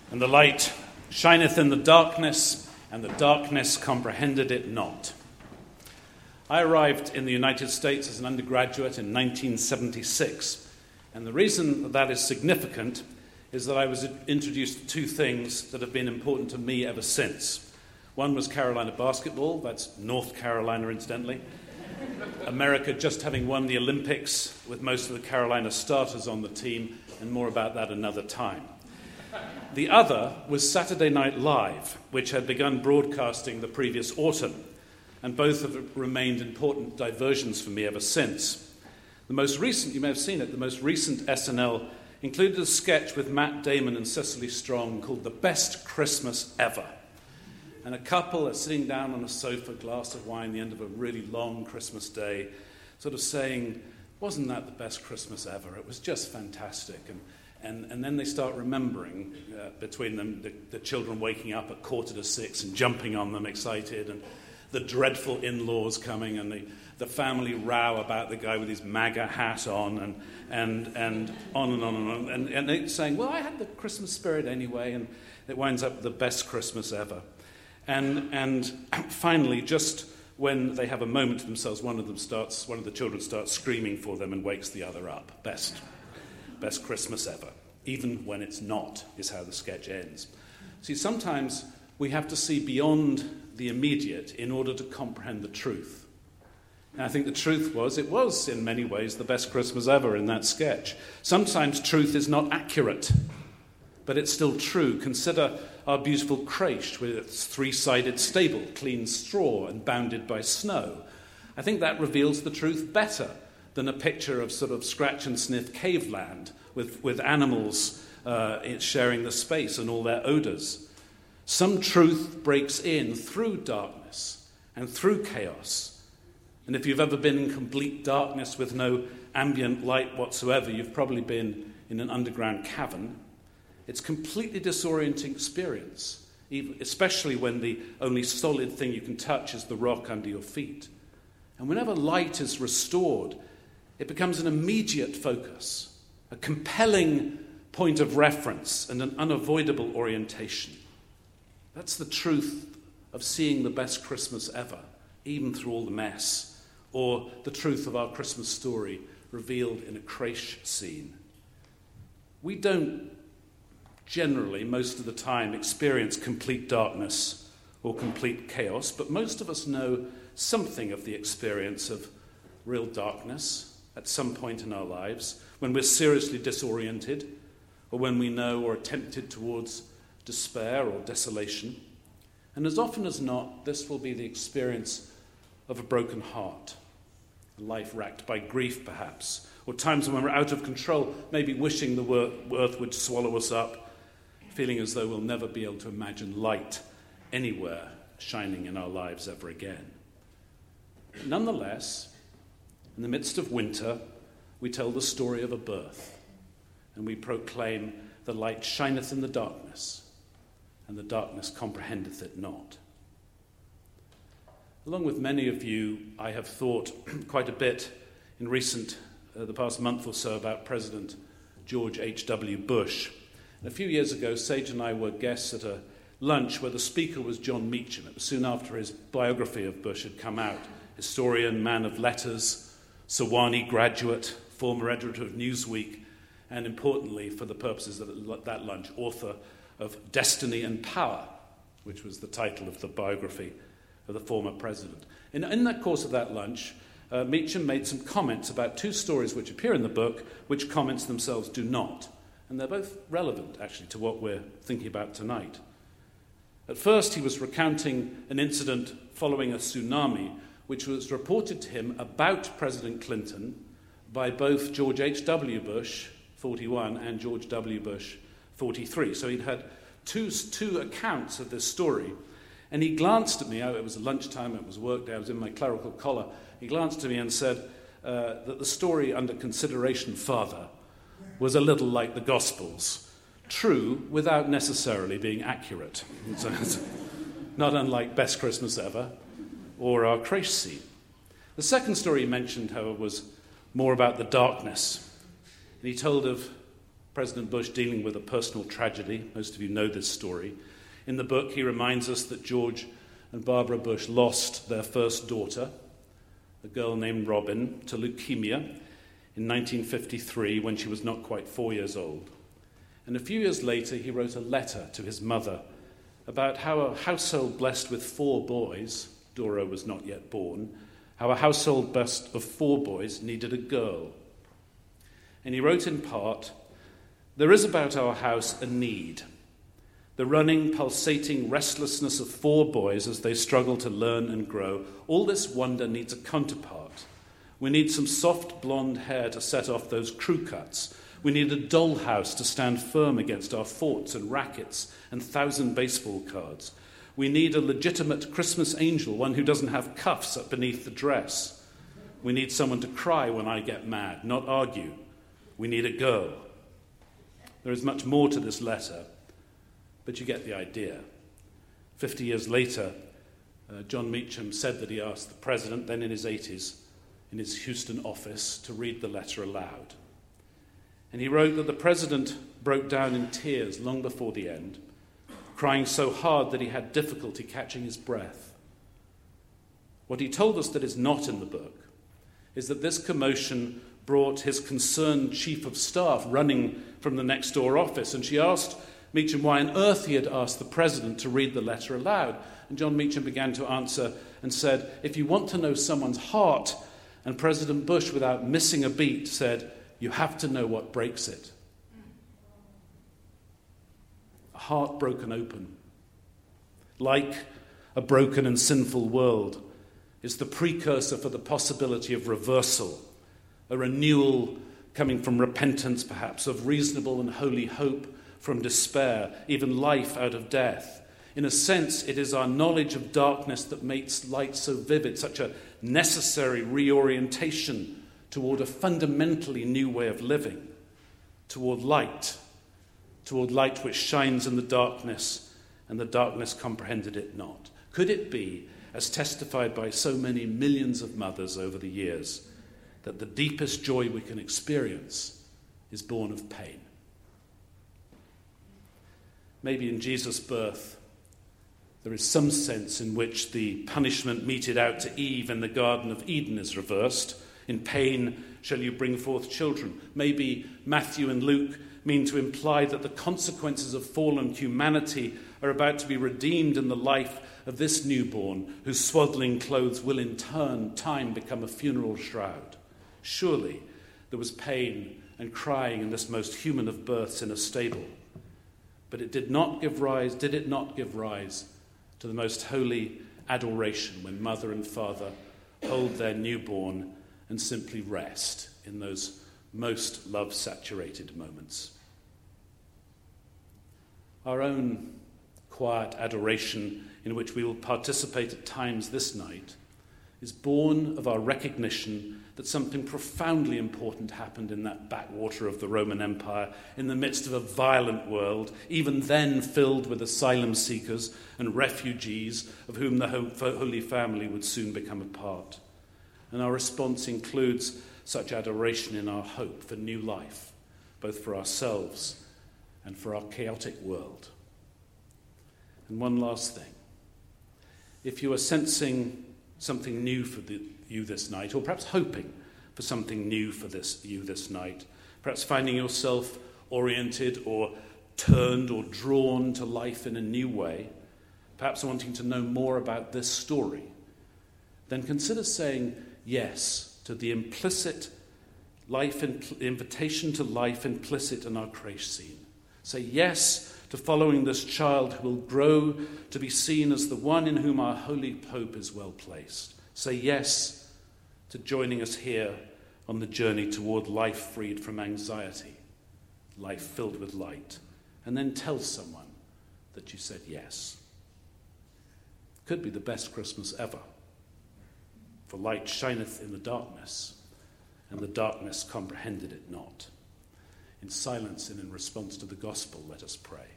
And the light shineth in the darkness, and the darkness comprehended it not. I arrived in the United States as an undergraduate in 1976, and the reason that is significant is that I was introduced to two things that have been important to me ever since. One was Carolina basketball, that's North Carolina incidentally. America just having won the Olympics with most of the Carolina starters on the team, and more about that another time. The other was Saturday Night Live, which had begun broadcasting the previous autumn, and both have remained important diversions for me ever since. The most recent, you may have seen it, the most recent SNL included a sketch with Matt Damon and Cecily Strong called The Best Christmas Ever. And a couple are sitting down on a sofa, glass of wine, the end of a really long Christmas day, sort of saying, wasn't that the best Christmas ever? It was just fantastic. And then they start remembering, between them, the children waking up at 5:45 and jumping on them excited, and the dreadful in-laws coming, and the family row about the guy with his MAGA hat on, and on and on and on. And they're saying, well, I had the Christmas spirit anyway, and it winds up the best Christmas ever. And finally, just when they have a moment to themselves, one of the children starts screaming for them and wakes the other up. Best Christmas ever. Even when it's not, is how the sketch ends. See, sometimes we have to see beyond the immediate in order to comprehend the truth. And I think the truth was, it was in many ways the best Christmas ever in that sketch. Sometimes truth is not accurate, but it's still true. Consider our beautiful creche with its three-sided stable, clean straw and bounded by snow. I think that reveals the truth better than a picture of sort of scratch-and-sniff cave land with animals sharing the space and all their odours. Some truth breaks in through darkness and through chaos. And if you've ever been in complete darkness with no ambient light whatsoever, you've probably been in an underground cavern. It's a completely disorienting experience, especially when the only solid thing you can touch is the rock under your feet. And whenever light is restored, it becomes an immediate focus, a compelling point of reference, and an unavoidable orientation. That's the truth of seeing the best Christmas ever, even through all the mess, or the truth of our Christmas story revealed in a creche scene. We don't generally, most of the time, experience complete darkness or complete chaos, but most of us know something of the experience of real darkness at some point in our lives, when we're seriously disoriented, or when we know or are tempted towards despair or desolation. And as often as not, this will be the experience of a broken heart, a life racked by grief perhaps, or times when we're out of control, maybe wishing the earth would swallow us up, feeling as though we'll never be able to imagine light anywhere shining in our lives ever again. Nonetheless, in the midst of winter, we tell the story of a birth, and we proclaim, the light shineth in the darkness, and the darkness comprehendeth it not. Along with many of you, I have thought quite a bit in the past month or so, about President George H.W. Bush. And a few years ago, Sage and I were guests at a lunch where the speaker was John Meacham. It was soon after his biography of Bush had come out. Historian, man of letters, Sewanee graduate, former editor of Newsweek, and importantly, for the purposes of that lunch, author of Destiny and Power, which was the title of the biography of the former president. And in the course of that lunch, Meacham made some comments about two stories which appear in the book, which comments themselves do not. And they're both relevant, actually, to what we're thinking about tonight. At first, he was recounting an incident following a tsunami, which was reported to him about President Clinton by both George H.W. Bush, 41, and George W. Bush, 43. So he'd had two accounts of this story. And he glanced at me, it was lunchtime, it was work day, I was in my clerical collar. He glanced at me and said that the story under consideration further was a little like the Gospels, true without necessarily being accurate. So it's not unlike Best Christmas Ever or our creche scene. The second story he mentioned, however, was more about the darkness. And he told of President Bush dealing with a personal tragedy. Most of you know this story. In the book, he reminds us that George and Barbara Bush lost their first daughter, a girl named Robin, to leukemia in 1953 when she was not quite 4 years old. And a few years later, he wrote a letter to his mother about how a household blessed with 4 boys, Dora was not yet born, how a household blessed of 4 boys needed a girl. And he wrote in part, "There is about our house a need, the running, pulsating restlessness of 4 boys as they struggle to learn and grow. All this wonder needs a counterpart. We need some soft blonde hair to set off those crew cuts. We need a dollhouse to stand firm against our forts and rackets and 1,000 baseball cards. We need a legitimate Christmas angel, one who doesn't have cuffs up beneath the dress. We need someone to cry when I get mad, not argue. We need a girl." There is much more to this letter, but you get the idea. 50 years later, John Meacham said that he asked the president, then in his 80s, in his Houston office, to read the letter aloud. And he wrote that the president broke down in tears long before the end, crying so hard that he had difficulty catching his breath. What he told us that is not in the book is that this commotion brought his concerned chief of staff running from the next door office, and she asked Meacham why on earth he had asked the president to read the letter aloud. And John Meacham began to answer and said, "If you want to know someone's heart," and President Bush, without missing a beat, said, "You have to know what breaks it." A heart broken open, like a broken and sinful world, is the precursor for the possibility of reversal, a renewal coming from repentance perhaps, of reasonable and holy hope from despair, even life out of death. In a sense, it is our knowledge of darkness that makes light so vivid, such a necessary reorientation toward a fundamentally new way of living, toward light which shines in the darkness, and the darkness comprehended it not. Could it be, as testified by so many millions of mothers over the years, that the deepest joy we can experience is born of pain? Maybe in Jesus' birth, there is some sense in which the punishment meted out to Eve in the Garden of Eden is reversed. In pain shall you bring forth children. Maybe Matthew and Luke mean to imply that the consequences of fallen humanity are about to be redeemed in the life of this newborn, whose swaddling clothes will in time become a funeral shroud. Surely there was pain and crying in this most human of births in a stable. But did it not give rise to the most holy adoration when mother and father hold their newborn and simply rest in those most love-saturated moments? Our own quiet adoration, in which we will participate at times this night, is born of our recognition that something profoundly important happened in that backwater of the Roman Empire, in the midst of a violent world, even then filled with asylum seekers and refugees, of whom the Holy Family would soon become a part. And our response includes such adoration in our hope for new life, both for ourselves and for our chaotic world. And one last thing. If you are sensing something new for you this night, or perhaps hoping for something new for you this night, perhaps finding yourself oriented or turned or drawn to life in a new way, perhaps wanting to know more about this story, then consider saying yes to the implicit invitation to life implicit in our creche scene. Say yes to following this child who will grow to be seen as the one in whom our holy hope is well placed. Say yes to joining us here on the journey toward life freed from anxiety, life filled with light, and then tell someone that you said yes. It could be the best Christmas ever, for light shineth in the darkness, and the darkness comprehended it not. In silence and in response to the gospel, let us pray.